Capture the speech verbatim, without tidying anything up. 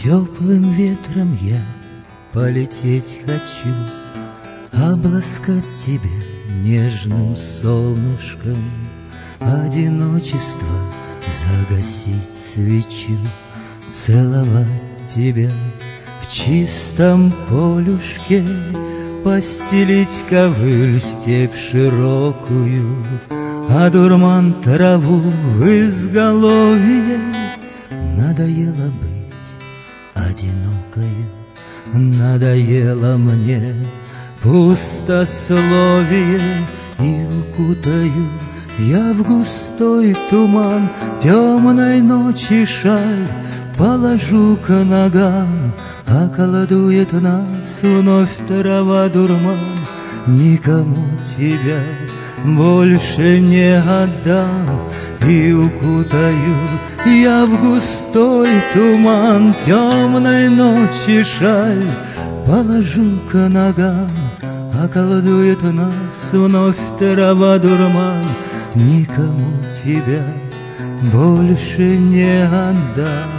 Теплым ветром я полететь хочу, обласкать тебя нежным солнышком, одиночество загасить свечу, целовать тебя в чистом полюшке, постелить ковыль степь широкую, а дурман траву в изголовье. Надоело быть одинокою, надоело мне пустословие, и укутаю я в густой туман темной ночи шаль, положу к ногам, околдует нас вновь трава дурман. Никому тебя больше не отдам, и укутаю я в густой туман темной ночи шаль, положу к ногам, околдует нас вновь трава дурман. Никому тебя больше не отдам.